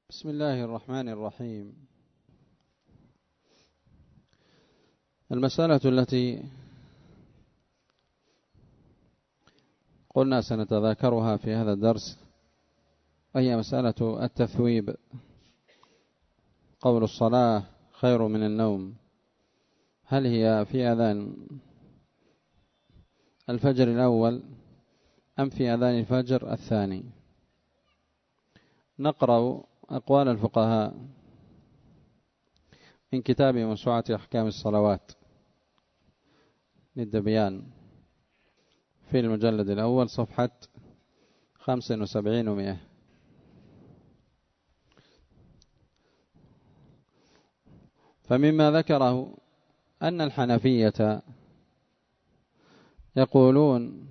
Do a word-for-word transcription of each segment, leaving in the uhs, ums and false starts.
بسم الله الرحمن الرحيم. المسألة التي قلنا سنتذاكرها في هذا الدرس وهي مسألة التثويب. قول الصلاة خير من النوم، هل هي في أذان الفجر الأول أم في أذان الفجر الثاني؟ نقرأ أقوال الفقهاء من كتاب موسوعة أحكام الصلوات للدبيان في المجلد الأول صفحة خمس وسبعين ومئة. فمما ذكره أن الحنفية يقولون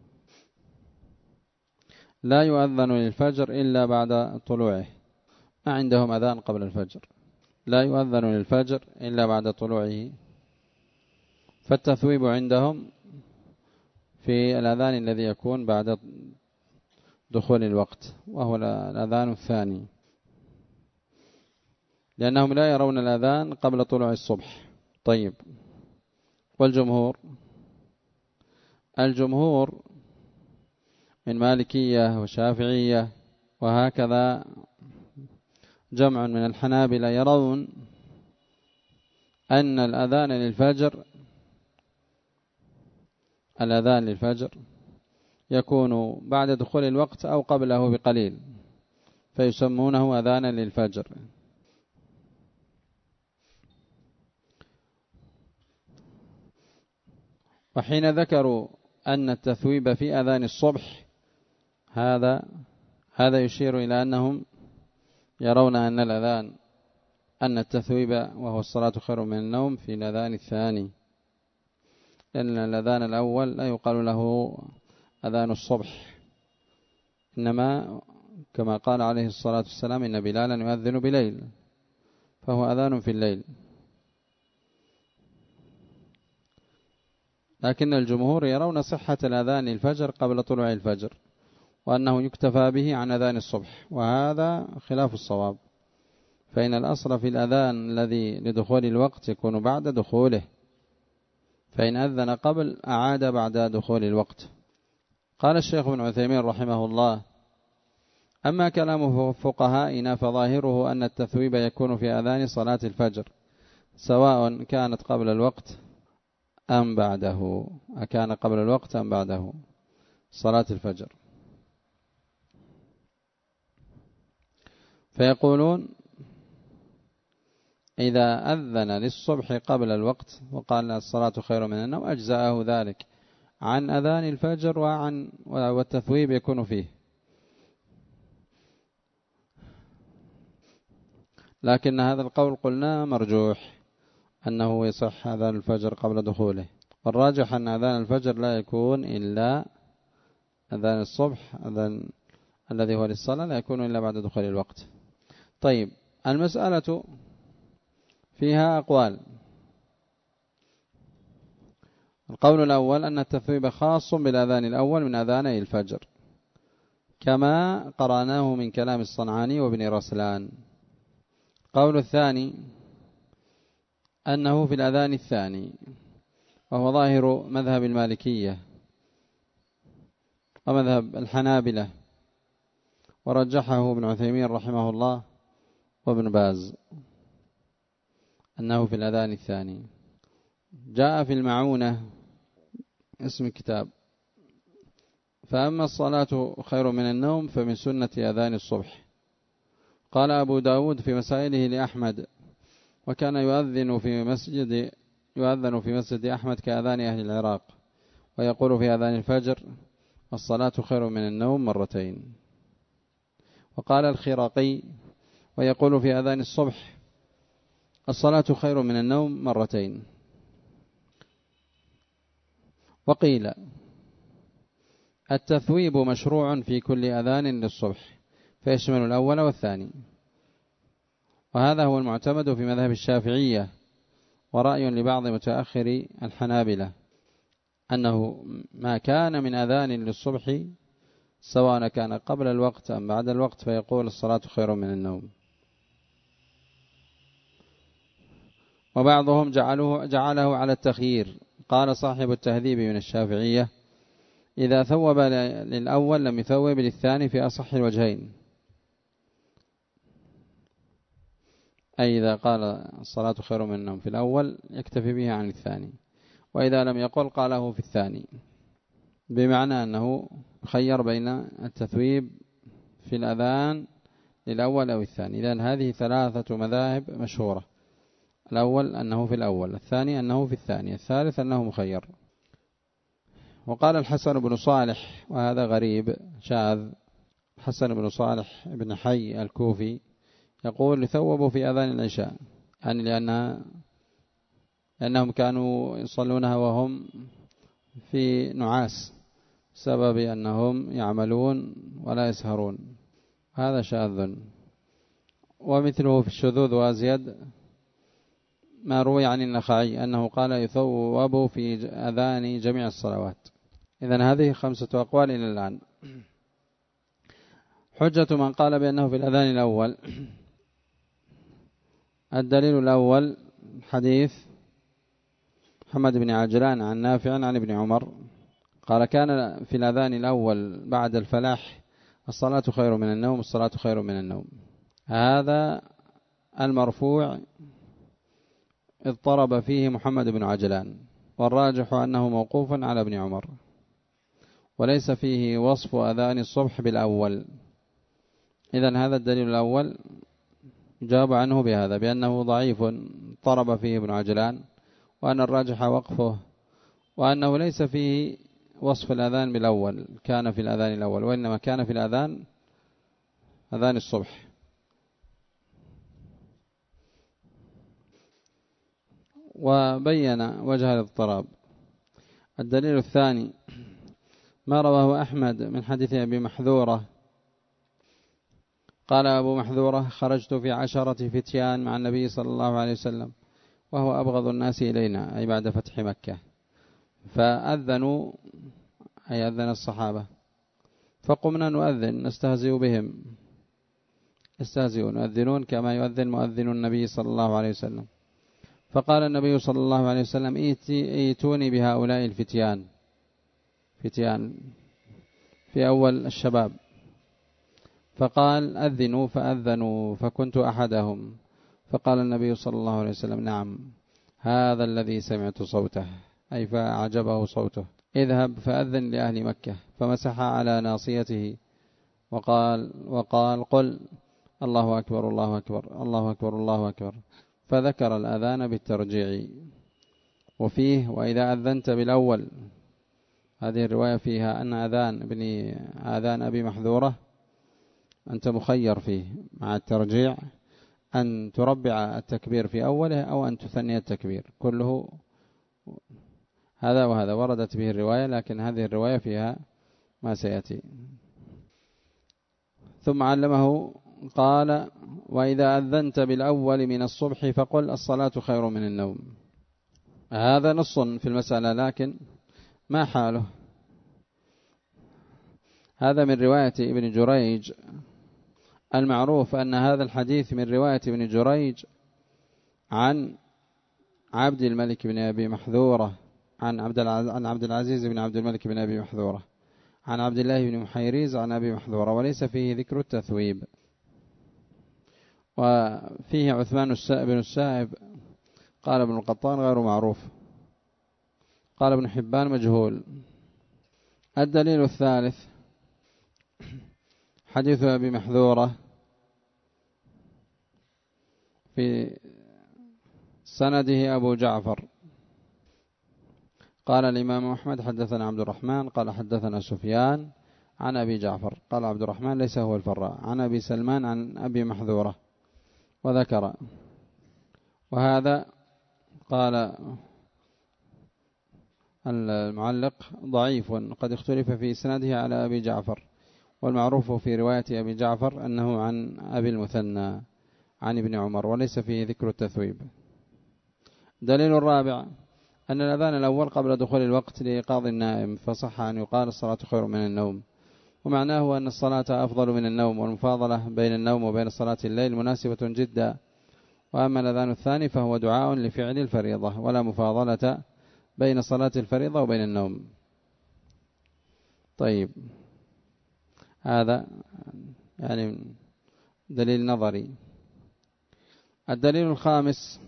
لا يؤذن للفجر إلا بعد طلوعه، ما عندهم أذان قبل الفجر، لا يؤذن للفجر إلا بعد طلوعه، فالتثويب عندهم في الأذان الذي يكون بعد دخول الوقت وهو الأذان الثاني، لأنهم لا يرون الأذان قبل طلوع الصبح. طيب، والجمهور؟ الجمهور من مالكية وشافعية وهكذا جمع من الحنابلة يرون أن الأذان للفجر الأذان للفجر يكون بعد دخول الوقت أو قبله بقليل، فيسمونه أذانا للفجر. وحين ذكروا أن التثويب في أذان الصبح هذا هذا يشير إلى أنهم يرون أن الأذان أن التثويب وهو الصلاة خير من النوم في الأذان الثاني، لأن الأذان الأول لا يقال له أذان الصبح، إنما كما قال عليه الصلاة والسلام إن بلالا يؤذن بليل، فهو أذان في الليل. لكن الجمهور يرون صحة الأذان للفجر قبل طلوع الفجر، وأنه يكتفى به عن أذان الصبح، وهذا خلاف الصواب، فإن الأصل في الأذان الذي لدخول الوقت يكون بعد دخوله، فإن أذن قبل أعاد بعد دخول الوقت. قال الشيخ ابن عثيمين رحمه الله: أما كلام فقهائنا فظاهره أن التثويب يكون في أذان صلاة الفجر سواء كانت قبل الوقت أم بعده، أكان قبل الوقت أم بعده صلاة الفجر. فيقولون إذا أذن للصبح قبل الوقت وقال الصلاة خير من النوم أجزأه ذلك عن أذان الفجر وعن والتثويب يكون فيه. لكن هذا القول قلنا مرجوح أنه يصح أذان الفجر قبل دخوله، والراجح أن أذان الفجر لا يكون إلا أذان الصبح، أذان الذي هو للصلاة لا يكون إلا بعد دخول الوقت. طيب، المسألة فيها أقوال. القول الأول أن التثويب خاص بالأذان الأول من أذاني الفجر، كما قرأناه من كلام الصنعاني وابن رسلان. القول الثاني أنه في الأذان الثاني، وهو ظاهر مذهب المالكية ومذهب الحنابلة، ورجحه ابن عثيمين رحمه الله وابن باز أنه في الأذان الثاني. جاء في المعونة اسم الكتاب: فأما الصلاة خير من النوم فمن سنة أذان الصبح. قال أبو داود في مسائله لأحمد: وكان يؤذن في مسجد يؤذن في مسجد أحمد كأذان أهل العراق، ويقول في أذان الفجر: الصلاة خير من النوم مرتين. وقال الخراقي: ويقول في أذان الصبح: الصلاة خير من النوم مرتين. وقيل: التثويب مشروع في كل أذان للصبح، فيشمل الأول والثاني، وهذا هو المعتمد في مذهب الشافعية، ورأي لبعض متأخري الحنابلة أنه ما كان من أذان للصبح سواء كان قبل الوقت أم بعد الوقت فيقول الصلاة خير من النوم. وبعضهم جعله, جعله على التخيير. قال صاحب التهذيب من الشافعية: إذا ثوب للأول لم يثوب للثاني في أصح الوجهين، أي إذا قال الصلاة خير من النوم في الأول يكتفي به عن الثاني، وإذا لم يقل قاله في الثاني، بمعنى أنه خير بين التثويب في الأذان للأول أو الثاني. إذن هذه ثلاثة مذاهب مشهورة: الأول أنه في الأول، الثاني أنه في الثاني، الثالث أنه مخير. وقال الحسن بن صالح، وهذا غريب شاذ، حسن بن صالح بن حي الكوفي يقول: يثوبوا في أذان العشاء، يعني لأنها لأنهم كانوا يصلونها وهم في نعاس بسبب أنهم يعملون ولا يسهرون، هذا شاذ. ومثله في الشذوذ وأزيد ما روي عن النخعي أنه قال: يثوب في أذان جميع الصلوات. إذن هذه خمسة أقوال إلى الآن. حجة من قال بأنه في الأذان الأول: الدليل الأول حديث محمد بن عجلان عن نافع عن ابن عمر قال: كان في الأذان الأول بعد الفلاح الصلاة خير من النوم، الصلاة خير من النوم. هذا المرفوع اضطرب فيه محمد بن عجلان، والراجح أنه موقوف على ابن عمر، وليس فيه وصف أذان الصبح بالأول. إذن هذا الدليل الأول جاب عنه بهذا، بأنه ضعيف اضطرب فيه ابن عجلان، وأن الراجح وقفه، وأنه ليس فيه وصف الأذان بالأول، كان في الأذان الأول، وإنما كان في الأذان أذان الصبح. وبين وجه الاضطراب. الدليل الثاني ما رواه أحمد من حديث أبي محذورة قال أبو محذورة: خرجت في عشرة فتيان مع النبي صلى الله عليه وسلم وهو أبغض الناس إلينا، أي بعد فتح مكة، فأذنوا، أي أذن الصحابة، فقمنا نؤذن نستهزئ بهم، يستهزئون يؤذنون كما يؤذن مؤذن النبي صلى الله عليه وسلم. فقال النبي صلى الله عليه وسلم: ايتوني بهؤلاء الفتيان، فتيان في أول الشباب. فقال: أذنوا، فأذنوا، فكنت أحدهم. فقال النبي صلى الله عليه وسلم: نعم، هذا الذي سمعت صوته، أي فأعجبه صوته، اذهب فأذن لأهل مكة. فمسح على ناصيته وقال وقال قل: الله أكبر الله أكبر الله أكبر الله أكبر. فذكر الأذان بالترجيع. وفيه: وإذا أذنت بالأول، هذه الرواية فيها أن أذان ابن أذان أبي محذورة أنت مخير فيه مع الترجيع، أن تربع التكبير في أوله أو أن تثني التكبير، كله هذا وهذا وردت به الرواية، لكن هذه الرواية فيها ما سيأتي. ثم علمه قال: وإذا أذنت بالأول من الصبح فقل: الصلاة خير من النوم. هذا نص في المسألة، لكن ما حاله؟ هذا من رواية ابن جريج. المعروف أن هذا الحديث من رواية ابن جريج عن عبد الملك بن أبي محذورة عن عبد العزيز بن عبد الملك بن أبي محذورة عن عبد الله بن محيريز عن أبي محذورة، وليس فيه ذكر التثويب. وفيه عثمان بن السائب قال ابن القطان غير معروف، قال ابن حبان مجهول. الدليل الثالث حديث أبي محذورة في سنده أبو جعفر. قال الإمام أحمد: حدثنا عبد الرحمن قال حدثنا سفيان عن أبي جعفر، قال عبد الرحمن ليس هو الفراء، عن أبي سلمان عن أبي محذورة، وذكر. وهذا قال المعلق ضعيف، قد اختلف في سنده على أبي جعفر، والمعروف في رواية أبي جعفر أنه عن أبي المثنى عن ابن عمر، وليس فيه ذكر التثويب. دليل الرابع أن الأذان الأول قبل دخول الوقت لإيقاظ النائم، فصح أن يقال: الصلاة خير من النوم. ومعناه أن الصلاة أفضل من النوم، والمفاضلة بين النوم وبين صلاة الليل مناسبة جدا، وأما الأذان الثاني فهو دعاء لفعل الفريضة، ولا مفاضلة بين صلاة الفريضة وبين النوم. طيب، هذا يعني دليل نظري. الدليل الخامس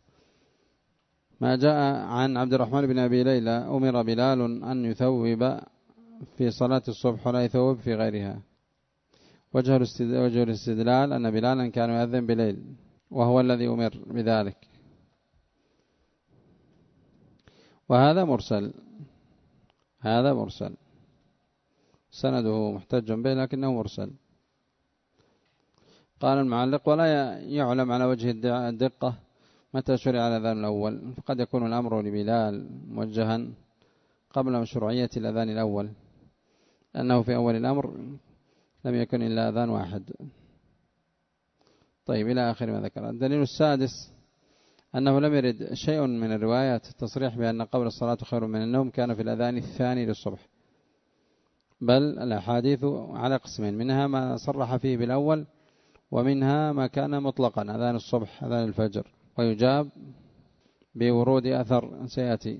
ما جاء عن عبد الرحمن بن أبي ليلى: أمر بلال أن يثوب في صلاة الصبح ولا يثوب في غيرها. وجه الاستدلال أن بلالا كان يؤذن بليل وهو الذي أمر بذلك، وهذا مرسل، هذا مرسل سنده محتج به لكنه مرسل. قال المعلق: ولا يعلم على وجه الدقة متى شرع الأذان الأول، فقد يكون الأمر لبلال موجها قبل مشروعية الأذان الأول، لأنه في أول الأمر لم يكن إلا أذان واحد. طيب، إلى آخر ما ذكر. الدليل السادس أنه لم يرد شيء من الروايات التصريح بأن قبل الصلاة خير من النوم كان في الأذان الثاني للصبح، بل الأحاديث على قسمين: منها ما صرح فيه بالأول، ومنها ما كان مطلقا أذان الصبح أذان الفجر، ويجاب بورود أثر سيأتي.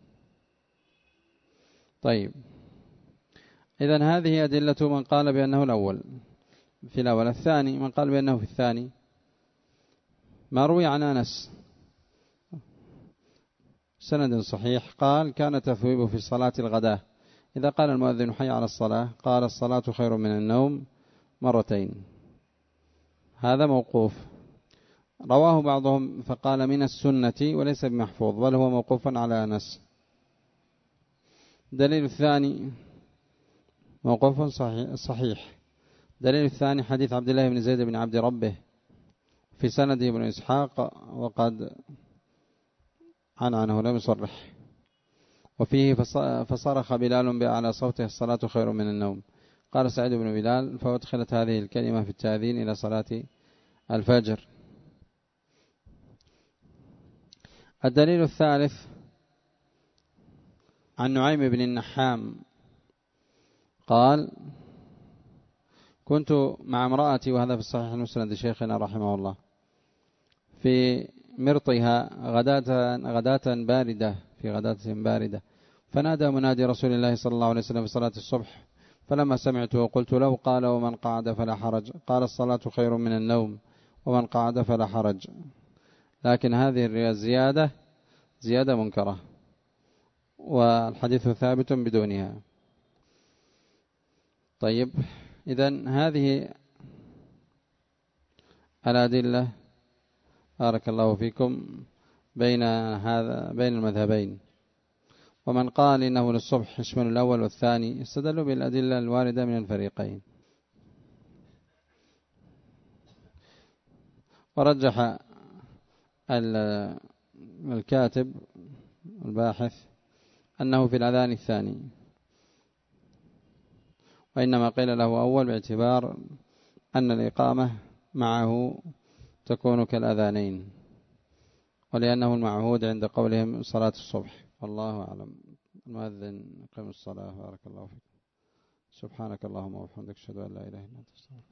طيب، إذن هذه أدلة من قال بأنه الأول في الأول. الثاني من قال بأنه في الثاني، ما روي عن أنس سند صحيح قال: كان تثويب في صلاة الغداء إذا قال المؤذن حي على الصلاة قال: الصلاة خير من النوم مرتين. هذا موقوف، رواه بعضهم فقال من السنة وليس بمحفوظ، بل هو موقوف على أنس. دليل الثاني موقوف صحيح. دليل الثاني حديث عبد الله بن زيد بن عبد ربه في سنده ابن إسحاق، وقد عنعنه لم يصرح، وفيه فصرخ بلال بأعلى صوته: الصلاة خير من النوم. قال سعيد بن بلال: فأدخلت هذه الكلمة في التأذين إلى صلاة الفجر. الدليل الثالث عن نعيم بن النحام قال: كنت مع امرأتي، وهذا في الصحيح المسند شيخنا رحمه الله، في مرطها غداة غداة باردة في غداة باردة، فنادى منادي رسول الله صلى الله عليه وسلم في صلاة الصبح، فلما سمعته قلت له: قال: ومن قعد فلا حرج. قال: الصلاة خير من النوم، ومن قعد فلا حرج. لكن هذه الزيادة زيادة منكرة، والحديث ثابت بدونها. طيب، إذن هذه الأدلة بارك الله فيكم بين هذا بين المذهبين. ومن قال إنه للصبح يشمل الأول والثاني استدلوا بالأدلة الواردة من الفريقين. ورجح الكاتب الباحث أنه في الأذان الثاني، وإنما قيل له أول باعتبار أن الإقامة معه تكون كالأذانين، ولأنه المعهود عند قولهم صلاة الصبح. والله أعلم. المؤذن قم الصلاة. بارك الله فيكم. سبحانك اللهم وبحمدك، أشهد أن لا إله إلا أنت.